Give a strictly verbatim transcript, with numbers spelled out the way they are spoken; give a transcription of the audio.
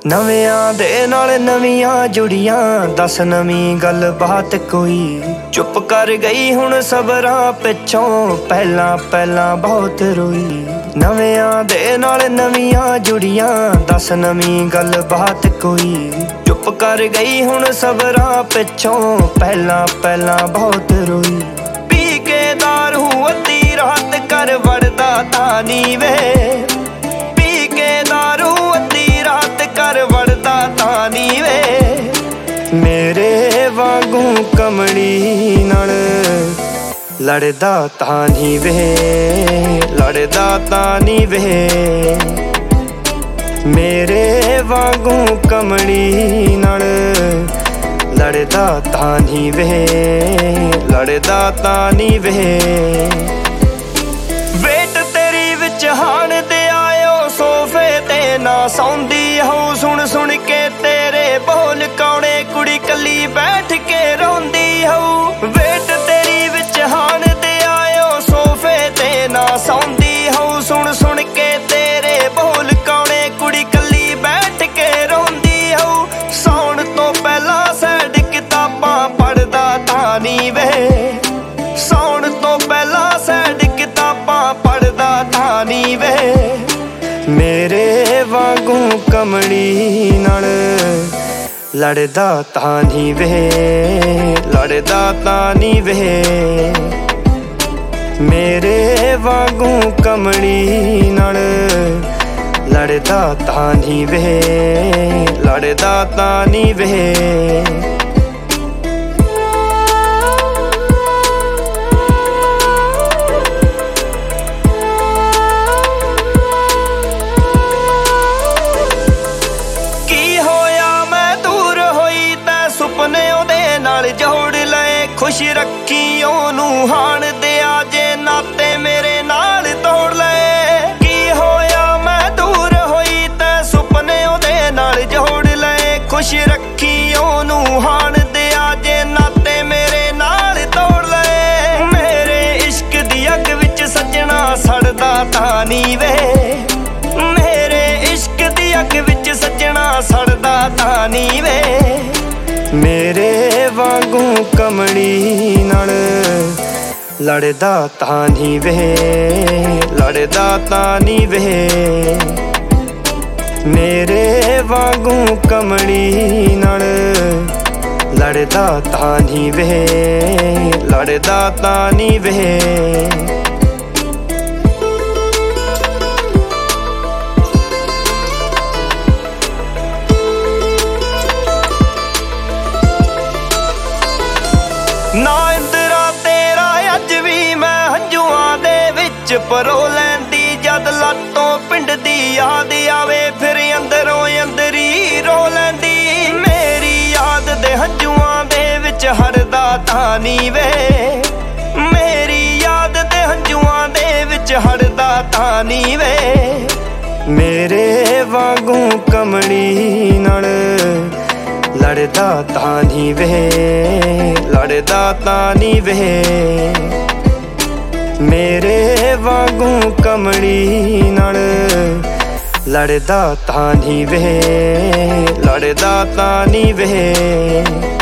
ਨਵਿਆਂ ਦੇ ਨਾਲ ਨਵੀਆਂ ਜੁੜੀਆਂ, ਦਸ ਨਵੀਂ ਗੱਲ ਬਾਤ ਕੋਈ। ਚੁੱਪ ਕਰ ਗਈ ਹੁਣ ਸਬਰਾਂ ਪਿੱਛੋਂ, ਪਹਿਲਾਂ ਪਹਿਲਾਂ ਬਹੁਤ ਰੋਈ। ਨਵਿਆਂ ਦੇ ਨਾਲ ਨਵੀਆਂ ਜੁੜੀਆਂ, ਦਸ ਨਵੀਂ ਗੱਲ ਬਾਤ ਕੋਈ। ਚੁੱਪ ਕਰ ਗਈ ਹੁਣ ਸਬਰਾਂ ਪਿੱਛੋਂ, ਪਹਿਲਾਂ ਪਹਿਲਾਂ ਬਹੁਤ ਰੋਈ। ਪੀ ਕੇ ਦਾਰੂ ਅੱਧੀ ਰਾਤ ਕਰ ਵੜਦਾ ਤਾਂ ਨੀ ਵੇ, ਪੀ ਕੇ ਦਾਰੂ ਅੱਧੀ ਰਾਤ ਕਰ ਵੜਦਾ ਤਾਂ ਨੀ ਵੇ। ਮੇਰੇ ਵਾਂਗੂ ਕਮਲੀ ਨਾਲ ਲੜਦਾ ਤਾਂ ਨੀ ਵੇ, ਲੜਦਾ ਤਾਂ ਨੀ ਵੇ। ਮੇਰੇ ਵਾਂਗੂ ਕਮਲੀ ਨਾਲ ਲੜਦਾ ਤਾਂ ਨੀ ਵੇ, ਲੜਦਾ ਤਾਂ ਨੀ ਵੇ। ਵੇਟ ਤੇਰੀ ਵਿੱਚ ਹਾਣ ਦੇ ਆਇਓ, ਸੋਫੇ ਤੇ ਨਾ ਸੌਂਦੀ ਹਉ। ਸੁਣ ਸੁਣ ਕੇ ਤੇਰੇ ਬੋਲ ਕੌਣੇ, ਕੁੜੀ ਕੱਲੀ ਬੈਠ ਕੇ ਰੋਂਦੀ ਹਉ। ਵੇਟ ਤੇਰੀ ਵਿੱਚ ਹਾਣ ਦੇ ਆਇਓ, ਸੋਫੇ ਤੇ ਨਾ ਸੌਂਦੀ ਹਉ। ਸੁਣ ਸੁਣ ਕੇ ਤੇਰੇ ਬੋਲ ਕੌਣੇ, ਕੁੜੀ ਕੱਲੀ ਬੈਠ ਕੇ ਰੋਂਦੀ ਹਉ। ਸੌਣ ਤੋਂ ਪਹਿਲਾਂ ਸੈਡ ਕਿਤਾਬਾਂ ਪੜ੍ਹਦਾ ਤਾਂ ਨੀ ਵੇ, ਸੌਣ ਤੋਂ ਪਹਿਲਾਂ ਸੈਡ ਕਿਤਾਬਾਂ ਪੜ੍ਹਦਾ ਤਾਂ ਨੀ ਵੇ। ਮੇਰੇ ਵਾਂਗੂ ਕਮਲੀ ਨਾਲ ਲੜਦਾ ਤਾਂ ਨੀ ਵੇ, ਲੜਦਾ ਤਾਂ ਨੀ ਵੇ। ਮੇਰੇ ਵਾਂਗੂ ਕਮਲੀ ਨਾਲ ਲੜਦਾ ਤਾਂ ਨੀ ਵੇ, ਲੜਦਾ ਤਾਂ ਨੀ ਵੇ। ਸੁਪਨੇ ਉਹਦੇ ਨਾਲ ਜੋੜ ਲਏ, ਖੁਸ਼ ਰੱਖੀ ਉਹਨੂੰ ਹਾਣ ਦਿਆ ਜੇ ਨਾਤੇ ਮੇਰੇ ਨਾਲ ਤੋੜ ਲਏ। ਕੀ ਹੋਇਆ ਮੈਂ ਦੂਰ ਹੋਈ ਤੈਂ ਸੁਪਨੇ ਉਹਦੇ ਨਾਲ ਜੋੜ ਲਏ, ਖੁਸ਼ ਰੱਖੀ ਉਹਨੂੰ ਹਾਣ ਦਿਆ ਜੇ ਨਾਤੇ ਮੇਰੇ ਨਾਲ ਤੋੜ ਲਏ। ਮੇਰੇ ਇਸ਼ਕ ਦੀ ਅੱਗ ਵਿੱਚ ਸੱਜਣਾ ਸੜਦਾ ਤਾਂ ਨੀ ਵੇ, ਮੇਰੇ ਇਸ਼ਕ ਦੀ ਅੱਗ ਵਿੱਚ ਸੱਜਣਾ ਸੜਦਾ ਤਾਂ ਨੀ ਵੇ। ਮੇਰੇ ਵਾਂਗੂ ਕਮਲੀ ਨਾਲ ਲੜਦਾ ਤਾਂ ਨੀ ਵੇ, ਲੜਦਾ ਤਾਂ ਨੀ ਵੇ। ਮੇਰੇ ਵਾਂਗੂ ਕਮਲੀ ਨਾਲ ਲੜਦਾ ਤਾਂ ਨੀ ਵੇ, ਲੜਦਾ ਤਾਂ ਨੀ ਵੇ। ਨਾ ਇੰਦਰਾ ਤੇਰਾ ਅੱਜ ਵੀ ਮੈਂ ਹੰਝੂਆਂ ਦੇ ਵਿੱਚ ਪਰੋ ਲੈਂਦੀ, ਜਦ ਲੱਤੋਂ ਪਿੰਡ ਦੀ ਯਾਦ ਆਵੇ ਫਿਰ ਅੰਦਰੋਂ ਅੰਦਰੀ ਰੋ ਲੈਂਦੀ। ਮੇਰੀ ਯਾਦ ਦੇ ਹੰਝੂਆਂ ਦੇ ਵਿੱਚ ਹਰਦਾ ਤਾਂ ਨੀ ਵੇ, ਮੇਰੀ ਯਾਦ ਦੇ ਹੰਝੂਆਂ ਦੇ ਵਿੱਚ ਹਰਦਾ ਤਾਂ ਨੀ ਵੇ। ਮੇਰੇ ਵਾਂਗੂ ਕਮਲੀ ਨਾਲ ਲੜਦਾ ਤਾਂ ਨੀ ਵੇ, ਲੜਦਾ ਤਾਂ ਨੀ ਵੇ। ਮੇਰੇ ਵਾਂਗੂ ਕਮਲੀ ਨਾਲ ਲੜਦਾ ਤਾਂ ਨੀ ਵੇ, ਲੜਦਾ ਤਾਂ ਨੀ ਵੇ।